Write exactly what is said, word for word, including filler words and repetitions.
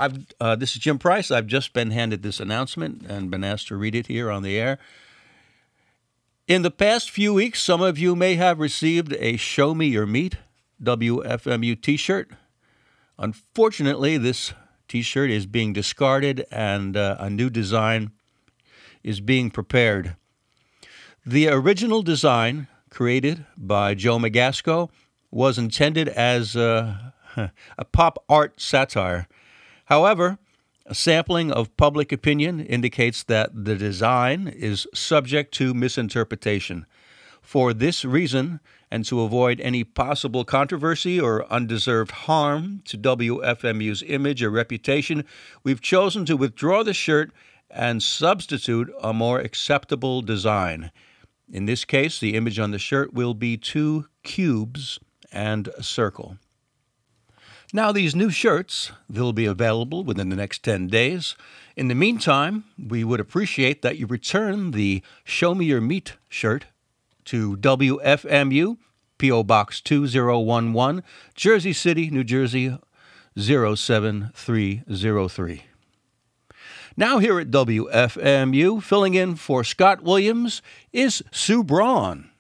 I've, uh, this is Jim Price. I've just been handed this announcement and been asked to read it here on the air. In the past few weeks, some of you may have received a Show Me Your Meat W F M U t-shirt. Unfortunately, this t-shirt is being discarded and uh, a new design is being prepared. The original design, created by Joe Magasco, was intended as uh, a pop art satire. However, a sampling of public opinion indicates that the design is subject to misinterpretation. For this reason, and to avoid any possible controversy or undeserved harm to W F M U's image or reputation, we've chosen to withdraw the shirt and substitute a more acceptable design. In this case, the image on the shirt will be two cubes and a circle. Now, these new shirts, they'll be available within the next ten days. In the meantime, we would appreciate that you return the Show Me Your Meat shirt to W F M U, P O. Box two zero one one, Jersey City, New Jersey, zero seven three zero three. Now here at W F M U, filling in for Scott Williams, is Sue Braun.